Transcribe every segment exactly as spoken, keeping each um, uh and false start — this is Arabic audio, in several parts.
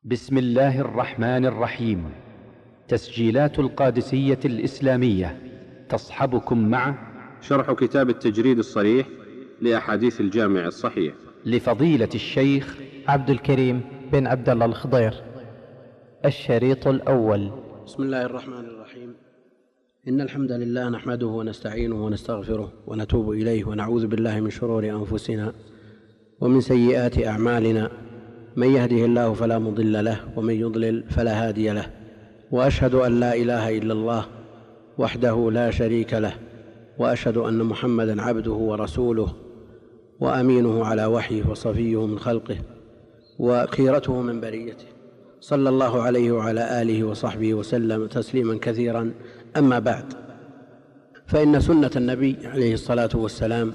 بسم الله الرحمن الرحيم. تسجيلات القادسية الإسلامية تصحبكم مع شرح كتاب التجريد الصريح لأحاديث الجامع الصحيح لفضيلة الشيخ عبد الكريم بن عبد الله الخضير. الشريط الأول. بسم الله الرحمن الرحيم. إن الحمد لله نحمده ونستعينه ونستغفره ونتوب إليه ونعوذ بالله من شرور أنفسنا ومن سيئات أعمالنا، من يهده الله فلا مضل له ومن يضلل فلا هادي له، وأشهد أن لا إله إلا الله وحده لا شريك له، وأشهد أن محمدا عبده ورسوله وأمينه على وحيه وصفيه من خلقه وخيرته من بريته، صلى الله عليه وعلى آله وصحبه وسلم تسليما كثيرا. أما بعد، فإن سنة النبي عليه الصلاة والسلام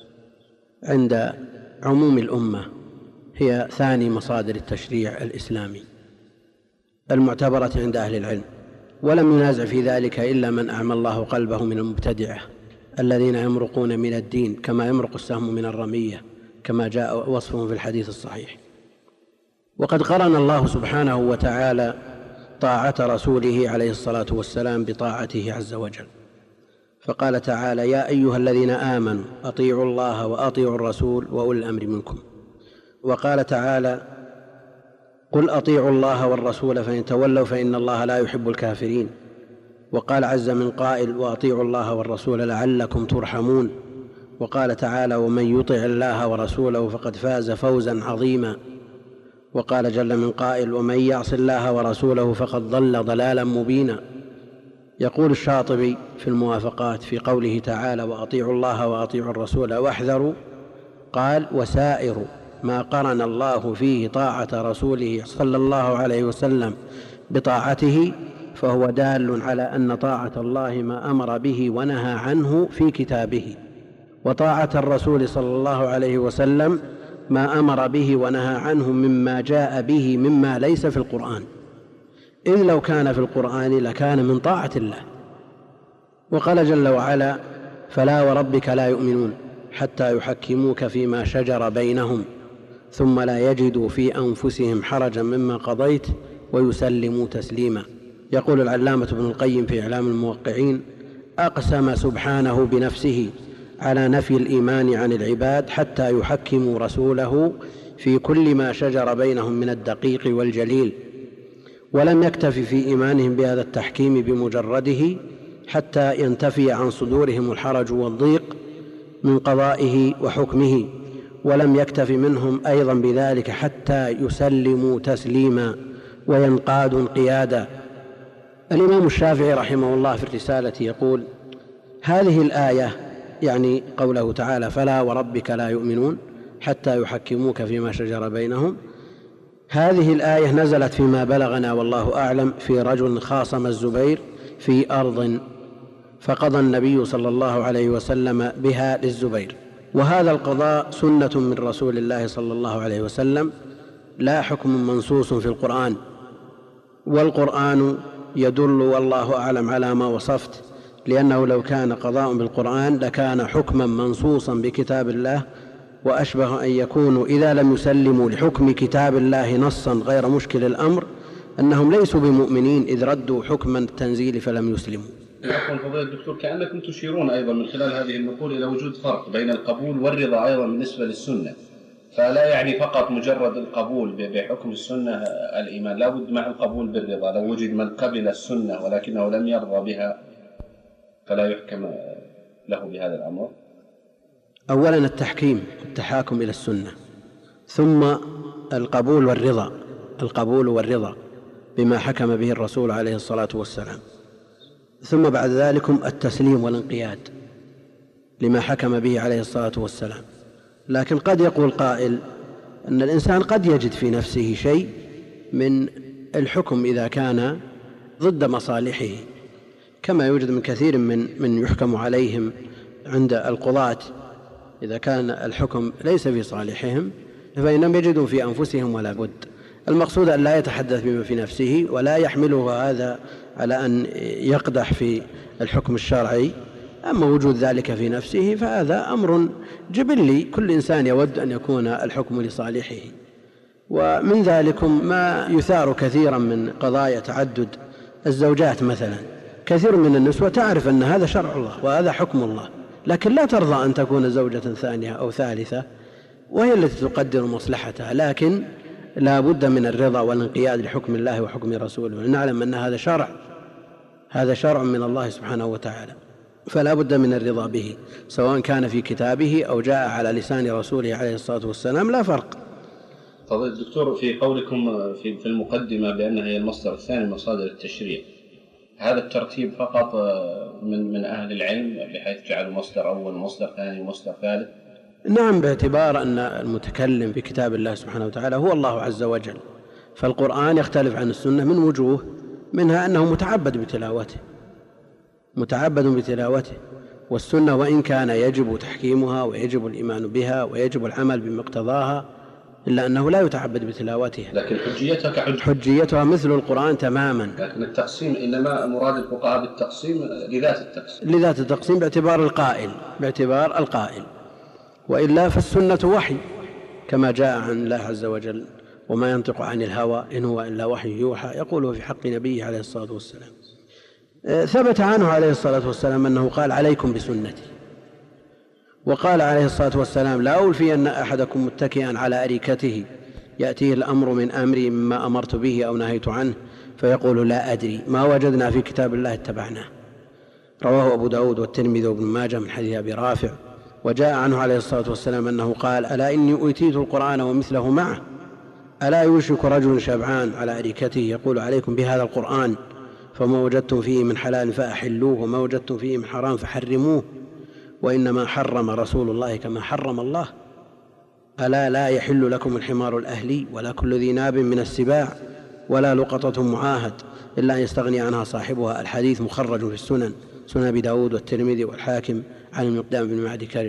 عند عموم الأمة هي ثاني مصادر التشريع الإسلامي المعتبرة عند أهل العلم، ولم ينازع في ذلك إلا من أعمى الله قلبه من المبتدعة الذين يمرقون من الدين كما يمرق السهم من الرمية، كما جاء وصفهم في الحديث الصحيح. وقد قرن الله سبحانه وتعالى طاعة رسوله عليه الصلاة والسلام بطاعته عز وجل، فقال تعالى: يا أيها الذين آمنوا أطيعوا الله وأطيعوا الرسول وأولي الأمر منكم. وقال تعالى: قل أطيعوا الله والرسول فإن تولوا فإن الله لا يحب الكافرين. وقال عز من قائل: وأطيعوا الله والرسول لعلكم ترحمون. وقال تعالى: ومن يطع الله ورسوله فقد فاز فوزا عظيما. وقال جل من قائل: ومن يعص الله ورسوله فقد ضل ضلالا مبينا. يقول الشاطبي في الموافقات في قوله تعالى: وأطيعوا الله وأطيعوا الرسول واحذروا، قال: وسائر ما قرن الله فيه طاعة رسوله صلى الله عليه وسلم بطاعته فهو دال على أن طاعة الله ما أمر به ونهى عنه في كتابه، وطاعة الرسول صلى الله عليه وسلم ما أمر به ونهى عنه مما جاء به مما ليس في القرآن، إذ لو كان في القرآن لكان من طاعة الله. وقال جل وعلا: فلا وربك لا يؤمنون حتى يحكموك فيما شجر بينهم ثم لا يجدوا في أنفسهم حرجا مما قضيت ويسلموا تسليما. يقول العلامة ابن القيم في إعلام الموقعين: أقسم سبحانه بنفسه على نفي الإيمان عن العباد حتى يحكموا رسوله في كل ما شجر بينهم من الدقيق والجليل، ولم يكتف في إيمانهم بهذا التحكيم بمجرده حتى ينتفي عن صدورهم الحرج والضيق من قضائه وحكمه، ولم يكتف منهم أيضا بذلك حتى يسلموا تسليما وينقادوا انقيادا. الإمام الشافعي رحمه الله في الرسالة يقول: هذه الآية، يعني قوله تعالى: فلا وربك لا يؤمنون حتى يحكموك فيما شجر بينهم، هذه الآية نزلت فيما بلغنا والله أعلم في رجل خاصم الزبير في أرض، فقضى النبي صلى الله عليه وسلم بها للزبير، وهذا القضاء سنة من رسول الله صلى الله عليه وسلم لا حكم منصوص في القرآن، والقرآن يدل والله أعلم على ما وصفت، لأنه لو كان قضاء بالقرآن لكان حكما منصوصا بكتاب الله، وأشبه أن يكونوا إذا لم يسلموا لحكم كتاب الله نصا غير مشكل الأمر أنهم ليسوا بمؤمنين إذ ردوا حكم التنزيل فلم يسلموا. يقول فضيلة الدكتور: كأنكم تشيرون أيضا من خلال هذه النقول إلى وجود فرق بين القبول والرضا أيضا بالنسبة للسنة، فلا يعني فقط مجرد القبول بحكم السنة الإيمان، لا بد مع القبول بالرضا. لو وجد من قبل السنة ولكنه لم يرضى بها فلا يحكم له بهذا الأمر. أولا التحكيم، التحاكم إلى السنة، ثم القبول والرضا، القبول والرضا بما حكم به الرسول عليه الصلاة والسلام، ثم بعد ذلك التسليم والانقياد لما حكم به عليه الصلاة والسلام. لكن قد يقول قائل أن الإنسان قد يجد في نفسه شيء من الحكم إذا كان ضد مصالحه، كما يوجد من كثير من من يحكم عليهم عند القضاة، إذا كان الحكم ليس في صالحهم فإنهم يجدون في أنفسهم ولا بد. المقصود أن لا يتحدث بما في نفسه ولا يحمله هذا على أن يقدح في الحكم الشرعي. أما وجود ذلك في نفسه فهذا أمر جبلي، كل إنسان يود أن يكون الحكم لصالحه. ومن ذلكم ما يثار كثيرا من قضايا تعدد الزوجات مثلا. كثير من النسوة تعرف أن هذا شرع الله وهذا حكم الله، لكن لا ترضى أن تكون زوجة ثانية أو ثالثة، وهي التي تقدر مصلحتها، لكن لا بد من الرضا والانقياد لحكم الله وحكم رسوله. نعلم أن هذا شرع، هذا شرع من الله سبحانه وتعالى، فلا بد من الرضا به، سواء كان في كتابه أو جاء على لسان رسوله عليه الصلاة والسلام، لا فرق. فضيلة الدكتور، في قولكم في المقدمة بأنها هي المصدر الثاني من مصادر التشريع، هذا الترتيب فقط من من أهل العلم بحيث جعلوا مصدر أول ومصدر ثاني ومصدر ثالث؟ نعم، باعتبار أن المتكلم في كتاب الله سبحانه وتعالى هو الله عز وجل، فالقرآن يختلف عن السنة من وجوه، منها أنه متعبد بتلاوته متعبد بتلاوته والسنة وإن كان يجب تحكيمها ويجب الإيمان بها ويجب العمل بمقتضاها، إلا أنه لا يتعبد بتلاوتها، لكن حجيتها كحجة حجيتها مثل القرآن تماما. لكن التقسيم إنما مراد الفقهاء بالتقسيم لذات التقسيم لذات التقسيم باعتبار القائل باعتبار القائل وإلا فالسنة وحي كما جاء عن الله عز وجل: وما ينطق عن الهوى إن هو إلا وحي يوحى، يقوله في حق نبيه عليه الصلاة والسلام. ثبت عنه عليه الصلاة والسلام أنه قال: عليكم بسنتي، وقال عليه الصلاة والسلام: لا أولفي أن أحدكم متكئا على أريكته يأتيه الأمر من أمري مما أمرت به أو نهيت عنه فيقول: لا أدري، ما وجدنا في كتاب الله اتبعناه. رواه أبو داود والترمذي وابن ماجه من حديث أبي رافع. وجاء عنه عليه الصلاة والسلام أنه قال: ألا إني أوتيت القرآن ومثله معه، ألا يوشك رجل شبعان على أريكته يقول: عليكم بهذا القرآن، فما وجدتم فيه من حلال فأحلوه وما وجدتم فيه من حرام فحرموه، وإنما حرم رسول الله كما حرم الله. ألا لا يحل لكم الحمار الأهلي ولا كل ذي ناب من السباع ولا لقطة معاهد إلا أن يستغني عنها صاحبها. الحديث مخرج في السنن، سنن أبي داود والترمذي والحاكم عن المقدام بن معدي كرب.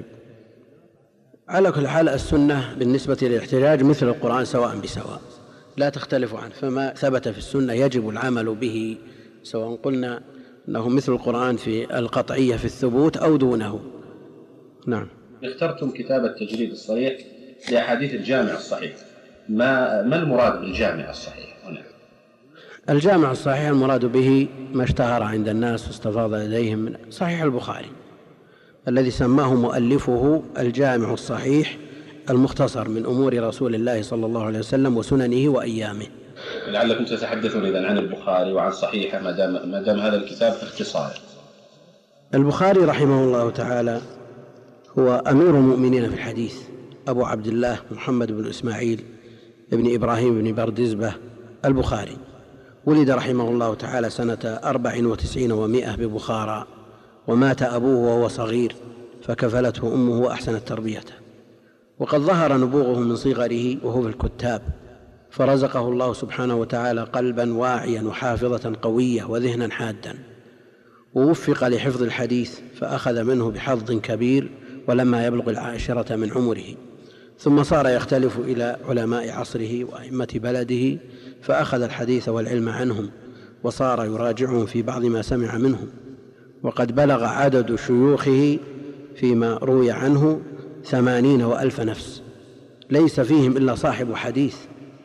على كل حال السنة بالنسبة للاحتجاج مثل القرآن سواء بسواء، لا تختلف عنه، فما ثبت في السنة يجب العمل به، سواء قلنا أنه مثل القرآن في القطعية في الثبوت أو دونه. نعم. اخترتم كتاب التجريد الصريح لأحاديث الجامع الصحيح، ما ما المراد بالجامع الصحيح هنا؟ الجامع الصحيح المراد به ما اشتهر عند الناس واستفاض لديهم من صحيح البخاري الذي سماه مؤلفه الجامع الصحيح المختصر من أمور رسول الله صلى الله عليه وسلم وسننه وأيامه. لعلكم تتحدثون إذن عن البخاري وعن صحيحه ما دام ما دام هذا الكتاب في اختصار. البخاري رحمه الله تعالى هو أمير المؤمنين في الحديث، أبو عبد الله محمد بن إسماعيل ابن إبراهيم بن بردزبة البخاري، ولد رحمه الله تعالى سنة أربع وتسعين ومائة ببخارى، ومات أبوه وهو صغير فكفلته أمه وأحسنت تربيته. وقد ظهر نبوغه من صغره وهو في الكتاب، فرزقه الله سبحانه وتعالى قلبا واعيا وحافظة قوية وذهنا حادا، ووفق لحفظ الحديث فأخذ منه بحظ كبير ولما يبلغ العاشرة من عمره، ثم صار يختلف إلى علماء عصره وأئمة بلده فأخذ الحديث والعلم عنهم، وصار يراجعهم في بعض ما سمع منهم. وقد بلغ عدد شيوخه فيما روي عنه ثمانين وألف نفس، ليس فيهم إلا صاحب حديث.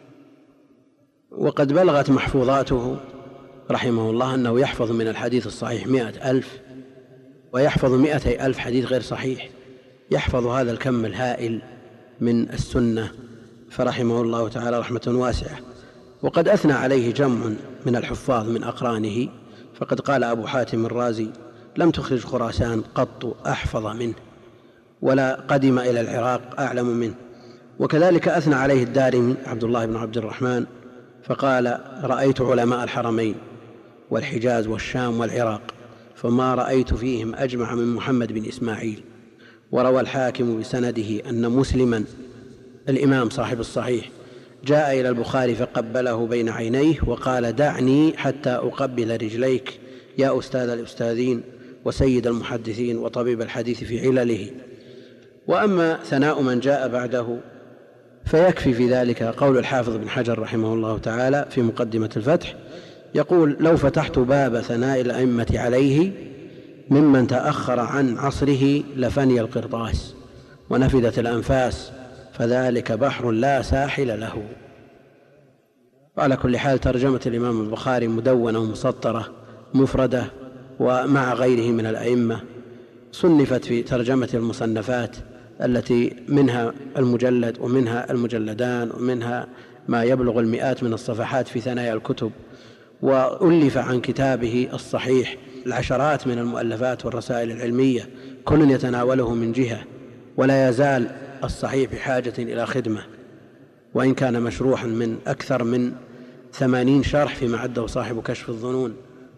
وقد بلغت محفوظاته رحمه الله أنه يحفظ من الحديث الصحيح مئة ألف، ويحفظ مئتي ألف حديث غير صحيح، يحفظ هذا الكم الهائل من السنة، فرحمه الله تعالى رحمة واسعة. وقد أثنى عليه جمع من الحفاظ من أقرانه، فقد قال أبو حاتم الرازي: لم تخرج خراسان قط أحفظ منه، ولا قدم إلى العراق أعلم منه. وكذلك أثنى عليه الدارمي عبد الله بن عبد الرحمن فقال: رأيت علماء الحرمين والحجاز والشام والعراق فما رأيت فيهم أجمع من محمد بن إسماعيل. وروى الحاكم بسنده أن مسلما الإمام صاحب الصحيح جاء إلى البخاري فقبله بين عينيه وقال: دعني حتى أقبل رجليك يا أستاذ الأستاذين وسيد المحدثين وطبيب الحديث في علله. وأما ثناء من جاء بعده فيكفي في ذلك قول الحافظ بن حجر رحمه الله تعالى في مقدمة الفتح، يقول: لو فتحت باب ثناء الأئمة عليه ممن تأخر عن عصره لفني القرطاس ونفدت الأنفاس، فذلك بحر لا ساحل له. وعلى كل حال ترجمة الإمام البخاري مدونة ومسطرة مفردة ومع غيره من الأئمة، صنفت في ترجمة المصنفات التي منها المجلد ومنها المجلدان ومنها ما يبلغ المئات من الصفحات في ثنايا الكتب، وألف عن كتابه الصحيح العشرات من المؤلفات والرسائل العلمية كل يتناوله من جهة، ولا يزال الصحيح بحاجة إلى خدمة، وإن كان مشروحا من أكثر من ثمانين شرح فيما عده صاحب كشف الظنون،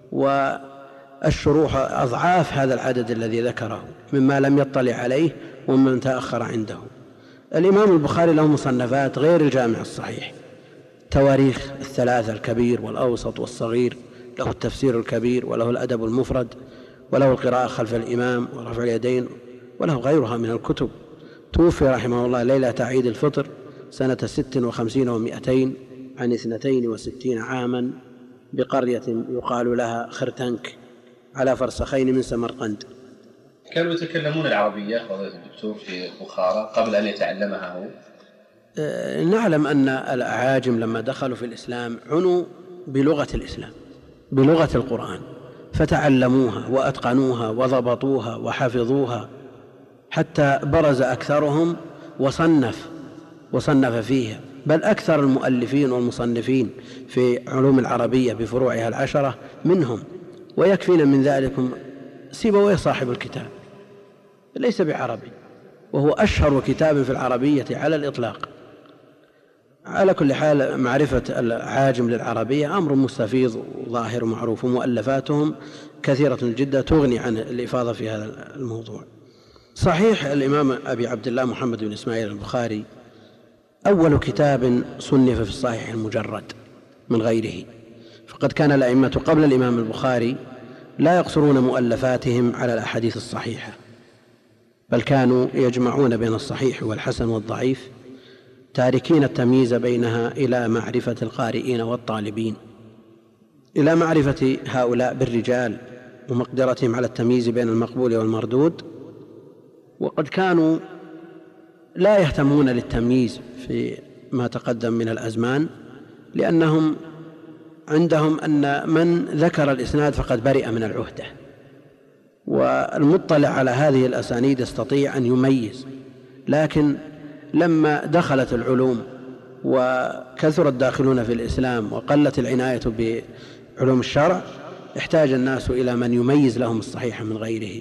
والشروح أضعاف هذا العدد الذي ذكره مما لم يطلع عليه ومن تأخر عنده. الإمام البخاري له مصنفات غير الجامع الصحيح، تواريخ الثلاثة الكبير والأوسط والصغير، له التفسير الكبير، وله الأدب المفرد، وله القراءة خلف الإمام ورفع اليدين، وله غيرها من الكتب. توفي رحمه الله ليلة عيد الفطر سنة ست وخمسين ومائتين عن اثنتين وستين عاما بقرية يقال لها خرتنك على فرسخين من سمرقند. كانوا يتكلمون العربية فضيلة الدكتور في بخارى قبل أن يتعلمها هو؟ أه نعلم أن الأعاجم لما دخلوا في الإسلام عنوا بلغة الإسلام، بلغة القرآن، فتعلموها وأتقنوها وضبطوها وحفظوها، حتى برز أكثرهم وصنف وصنف فيها، بل أكثر المؤلفين والمصنفين في علوم العربية بفروعها العشرة منهم. ويكفينا من ذلك سيبويه صاحب الكتاب ليس بعربي، وهو أشهر كتاب في العربية على الإطلاق. على كل حال معرفة العاجم للعربية أمر مستفيض وظاهر ومعروف، ومؤلفاتهم كثيرة جدا تغني عن الإفاضة في هذا الموضوع. صحيح الإمام أبي عبد الله محمد بن إسماعيل البخاري أول كتاب صنف في الصحيح المجرد من غيره، فقد كان الأئمة قبل الإمام البخاري لا يقصرون مؤلفاتهم على الأحاديث الصحيحة، بل كانوا يجمعون بين الصحيح والحسن والضعيف، تاركين التمييز بينها إلى معرفة القارئين والطالبين، إلى معرفة هؤلاء بالرجال ومقدرتهم على التمييز بين المقبول والمردود. وقد كانوا لا يهتمون للتمييز في ما تقدم من الأزمان، لأنهم عندهم أن من ذكر الإسناد فقد برئ من العهدة، والمطلع على هذه الأسانيد يستطيع أن يميز. لكن لما دخلت العلوم وكثر الداخلون في الإسلام وقلت العناية بعلوم الشرع، احتاج الناس إلى من يميز لهم الصحيح من غيره،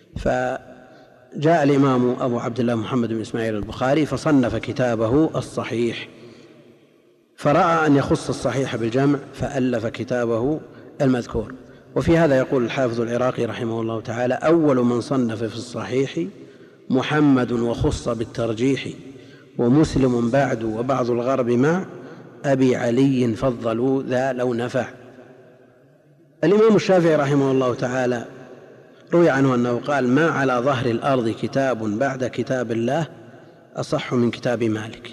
فجاء الإمام أبو عبد الله محمد بن إسماعيل البخاري فصنف كتابه الصحيح، فرأى أن يخص الصحيح بالجمع فألف كتابه المذكور. وفي هذا يقول الحافظ العراقي رحمه الله تعالى: أول من صنف في الصحيح محمد وخص بالترجيح، ومسلم بعد وبعض الغرب مع أبي علي فضلوا ذا لو نفع. الإمام الشافعي رحمه الله تعالى روي عنه أنه قال: ما على ظهر الأرض كتاب بعد كتاب الله أصح من كتاب مالك.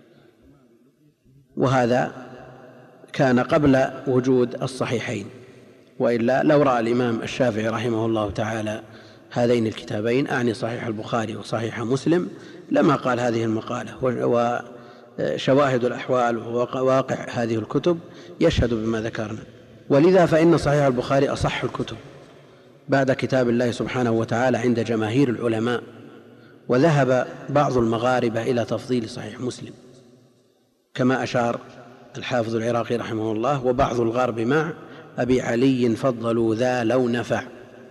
وهذا كان قبل وجود الصحيحين، وإلا لو رأى الإمام الشافعي رحمه الله تعالى هذين الكتابين، أعني صحيح البخاري وصحيح مسلم، لما قال هذه المقالة. وشواهد الأحوال وواقع هذه الكتب يشهد بما ذكرنا. ولذا فإن صحيح البخاري أصح الكتب بعد كتاب الله سبحانه وتعالى عند جماهير العلماء، وذهب بعض المغاربة إلى تفضيل صحيح مسلم كما أشار الحافظ العراقي رحمه الله: وبعض الغرب مع أبي علي فضلوا ذا لو نفع.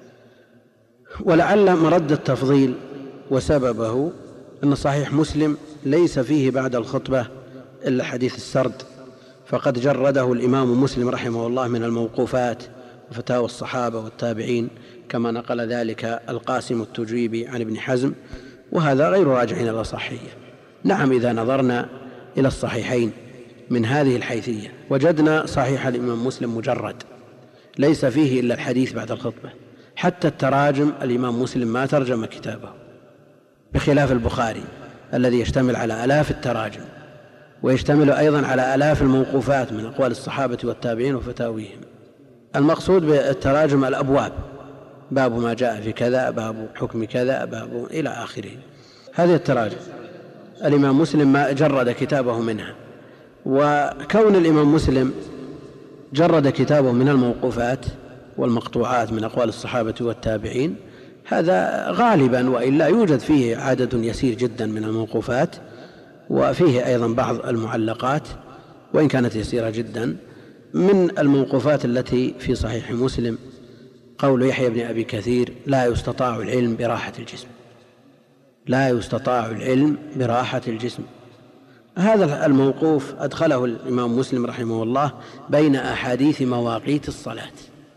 ولعل مرد التفضيل وسببه أن صحيح مسلم ليس فيه بعد الخطبة إلا حديث السرد، فقد جرده الإمام مسلم رحمه الله من الموقوفات وفتاوى الصحابة والتابعين، كما نقل ذلك القاسم التجيبي عن ابن حزم، وهذا غير راجع إلى الصحية. نعم، إذا نظرنا إلى الصحيحين من هذه الحيثية وجدنا صحيح الإمام مسلم مجرد ليس فيه إلا الحديث بعد الخطبة، حتى التراجم الإمام مسلم ما ترجم كتابه، بخلاف البخاري الذي يشتمل على آلاف التراجم، ويشتمل أيضا على آلاف الموقوفات من أقوال الصحابة والتابعين وفتاويهم. المقصود بالتراجم الأبواب، باب ما جاء في كذا، باب حكم كذا، باب إلى آخره. هذه التراجم الإمام مسلم ما جرد كتابه منها، وكون الإمام مسلم جرد كتابه من الموقوفات والمقطوعات من أقوال الصحابة والتابعين هذا غالبا، وإلا يوجد فيه عدد يسير جدا من الموقوفات، وفيه أيضا بعض المعلقات وإن كانت يسيرة جدا. من الموقوفات التي في صحيح مسلم قول يحيى بن أبي كثير: لا يستطاع العلم براحة الجسم، لا يستطاع العلم براحة الجسم. هذا الموقوف أدخله الإمام مسلم رحمه الله بين أحاديث مواقيت الصلاة،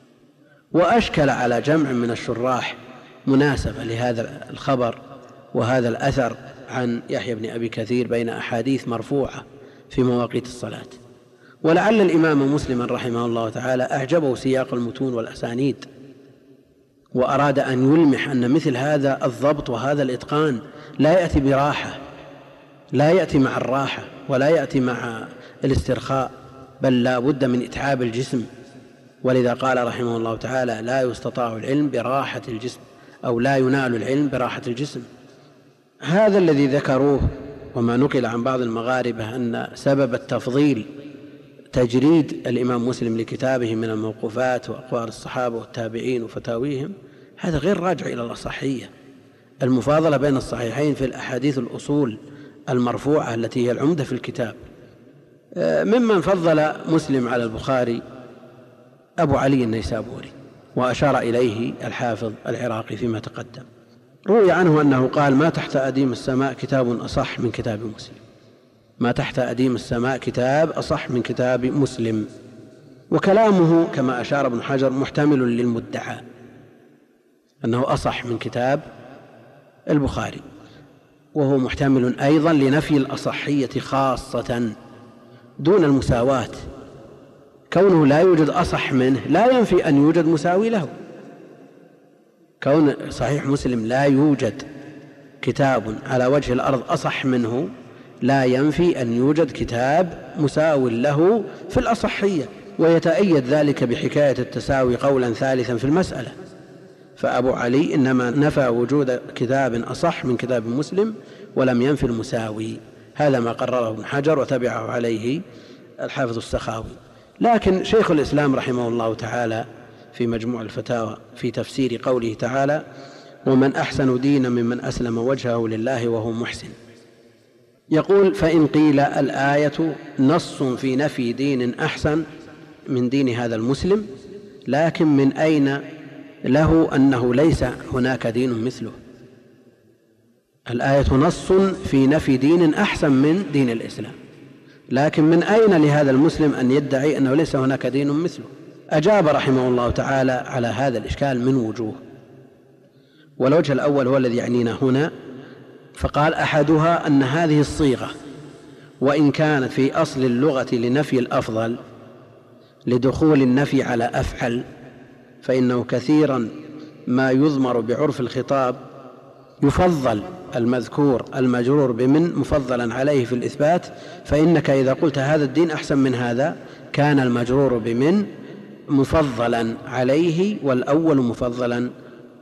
وأشكل على جمع من الشراح مناسبة لهذا الخبر وهذا الأثر عن يحيى بن أبي كثير بين أحاديث مرفوعة في مواقيت الصلاة. ولعل الإمام مسلم رحمه الله تعالى أعجبه سياق المتون والأسانيد، وأراد أن يلمح أن مثل هذا الضبط وهذا الإتقان لا يأتي براحة، لا يأتي مع الراحة ولا يأتي مع الاسترخاء، بل لا بد من إتعاب الجسم. ولذا قال رحمه الله تعالى: لا يستطاع العلم براحة الجسم، أو لا ينال العلم براحة الجسم. هذا الذي ذكروه وما نقل عن بعض المغاربة أن سبب التفضيل تجريد الإمام مسلم لكتابه من الموقوفات وأقوال الصحابة والتابعين وفتاويهم، هذا غير راجع إلى الأصحية. المفاضلة بين الصحيحين في الأحاديث الأصول المرفوعة التي هي العمدة في الكتاب. ممن فضل مسلم على البخاري أبو علي النيسابوري، وأشار إليه الحافظ العراقي فيما تقدم. روي عنه أنه قال: ما تحت أديم السماء كتاب أصح من كتاب مسلم، ما تحت أديم السماء كتاب أصح من كتاب مسلم. وكلامه كما أشار ابن حجر محتمل للمدعى أنه أصح من كتاب البخاري، وهو محتمل أيضا لنفي الأصحية خاصة دون المساواة. كونه لا يوجد أصح منه لا ينفي أن يوجد مساوي له. كون صحيح مسلم لا يوجد كتاب على وجه الأرض أصح منه لا ينفي أن يوجد كتاب مساوي له في الأصحية، ويتأيد ذلك بحكاية التساوي قولا ثالثا في المسألة. فأبو علي إنما نفى وجود كتاب أصح من كتاب مسلم ولم ينفي المساوي. هذا ما قرره ابن حجر وتبعه عليه الحافظ السخاوي. لكن شيخ الإسلام رحمه الله تعالى في مجموع الفتاوى في تفسير قوله تعالى: ومن أحسن دينا ممن أسلم وجهه لله وهو محسن، يقول: فإن قيل الآية نص في نفي دين أحسن من دين هذا المسلم، لكن من أين له أنه ليس هناك دين مثله؟ الآية نص في نفي دين أحسن من دين الإسلام، لكن من أين لهذا المسلم أن يدعي أنه ليس هناك دين مثله؟ أجاب رحمه الله تعالى على هذا الإشكال من وجوه، والوجه الأول هو الذي يعنينا هنا. فقال: أحدها أن هذه الصيغة وإن كانت في أصل اللغة لنفي الأفضل لدخول النفي على أفعل، فإنه كثيرا ما يضمر بعرف الخطاب يفضل المذكور المجرور بمن مفضلا عليه في الإثبات، فإنك إذا قلت هذا الدين أحسن من هذا كان المجرور بمن مفضلا عليه والأول مفضلا.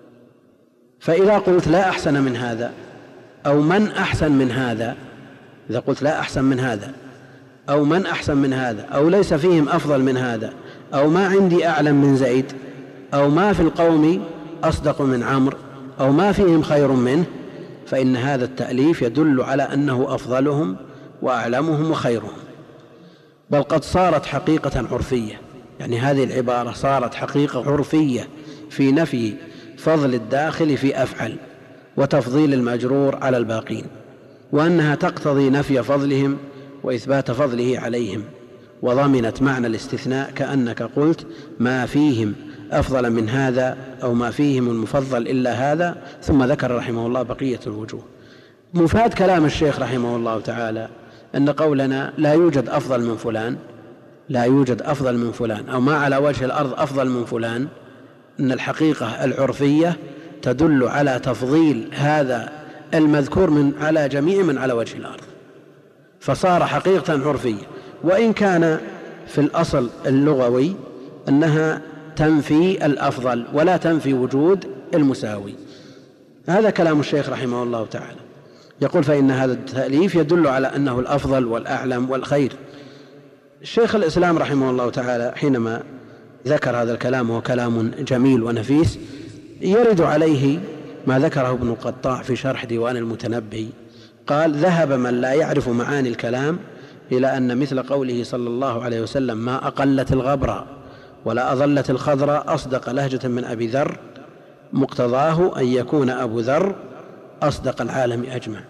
فإذا قلت لا أحسن من هذا أو من أحسن من هذا، إذا قلت لا أحسن من هذا أو من أحسن من هذا أو ليس فيهم أفضل من هذا أو ما عندي أعلم من زيد أو ما في القوم أصدق من عمرو أو ما فيهم خير منه، فإن هذا التأليف يدل على أنه أفضلهم وأعلمهم وخيرهم، بل قد صارت حقيقة عرفية. يعني هذه العبارة صارت حقيقة عرفية في نفي فضل الداخل في أفعل وتفضيل المجرور على الباقين، وأنها تقتضي نفي فضلهم وإثبات فضله عليهم، وضمنت معنى الاستثناء كأنك قلت ما فيهم أفضل من هذا أو ما فيهم المفضل إلا هذا، ثم ذكر رحمه الله بقية الوجوه. مفاد كلام الشيخ رحمه الله تعالى أن قولنا لا يوجد أفضل من فلان، لا يوجد أفضل من فلان أو ما على وجه الأرض أفضل من فلان، أن الحقيقة العرفية تدل على تفضيل هذا المذكور من على جميع من على وجه الأرض، فصار حقيقة عرفية، وإن كان في الأصل اللغوي أنها تنفي الأفضل ولا تنفي وجود المساوي. هذا كلام الشيخ رحمه الله تعالى. يقول: فإن هذا التأليف يدل على أنه الأفضل والأعلم والخير، الشيخ الإسلام رحمه الله تعالى حينما ذكر هذا الكلام وهو كلام جميل ونفيس يرد عليه ما ذكره ابن القطاع في شرح ديوان المتنبي، قال: ذهب من لا يعرف معاني الكلام إلى أن مثل قوله صلى الله عليه وسلم: ما أقلت الغبرة ولا أظلت الخضراء أصدق لهجة من أبي ذر، مقتضاه أن يكون أبو ذر أصدق العالم أجمع.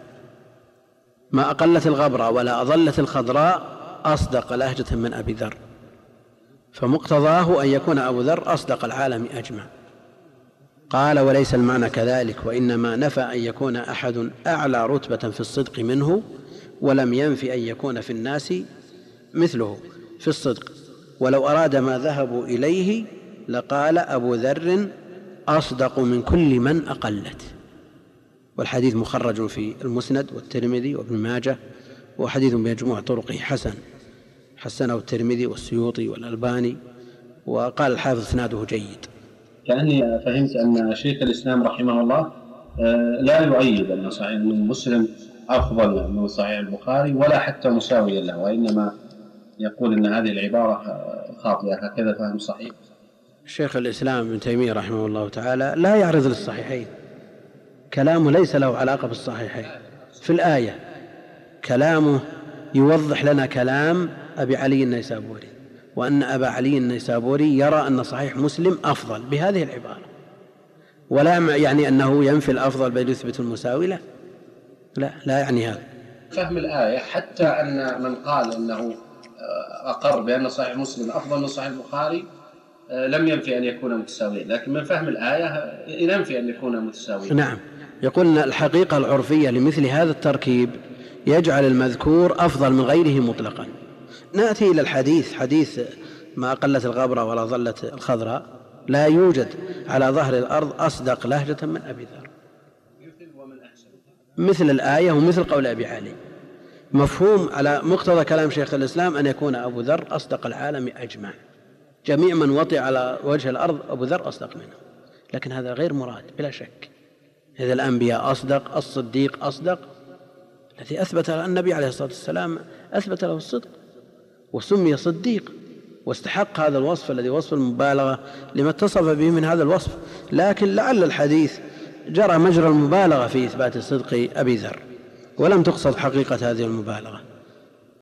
ما أقلت الغبرة ولا أظلت الخضراء أصدق لهجة من أبي ذر، فمقتضاه أن يكون أبو ذر أصدق العالم أجمع. قال: وليس المعنى كذلك، وإنما نفى أن يكون أحد أعلى رتبة في الصدق منه، ولم ينفي أن يكون في الناس مثله في الصدق، ولو أراد ما ذهبوا إليه لقال أبو ذر أصدق من كل من أقلت. والحديث مخرج في المسند والترمذي وابن ماجه، وحديث بمجموع طرقه حسن، حسنه الترمذي والسيوطي والألباني، وقال الحافظ إسناده جيد. كأني فهمت أن شيخ الإسلام رحمه الله لا يؤيد أن صحيح مسلم أفضل من صحيح البخاري ولا حتى مساويا له، وإنما يقول أن هذه العبارة خاطئة. هكذا فهم صحيح؟ شيخ الإسلام ابن تيمية رحمه الله تعالى لا يعرض للصحيحين، كلامه ليس له علاقة بالصحيحين. في الآية كلامه يوضح لنا كلام أبي علي النيسابوري، وأن أبا علي النيسابوري يرى أن صحيح مسلم أفضل بهذه العبارة، ولا يعني أنه ينفي الأفضل بل يثبت المساوي، لا لا, لا يعني هذا. فهم الآية حتى أن من قال أنه أقر بأن صحيح مسلم أفضل من صحيح البخاري لم ينفي أن يكون متساويا، لكن من فهم الآية ينفي أن يكون متساويا. نعم، يقول الحقيقة العرفية لمثل هذا التركيب يجعل المذكور أفضل من غيره مطلقا. نأتي إلى الحديث، حديث ما أقلت الغبرة ولا ظلت الخضراء، لا يوجد على ظهر الأرض أصدق لهجة من أبي ذر، مثل الآية ومثل قول أبي علي. مفهوم على مقتضى كلام شيخ الإسلام أن يكون أبو ذر أصدق العالم أجمع، جميع من وطئ على وجه الأرض أبو ذر أصدق منه، لكن هذا غير مراد بلا شك. إذا الأنبياء أصدق، الصديق أصدق، الذي أثبت النبي عليه الصلاة والسلام أثبت له الصدق وسمي صديق واستحق هذا الوصف الذي وصف المبالغة لما اتصف به من هذا الوصف، لكن لعل الحديث جرى مجرى المبالغة في إثبات صدق أبي ذر ولم تقصد حقيقة هذه المبالغة.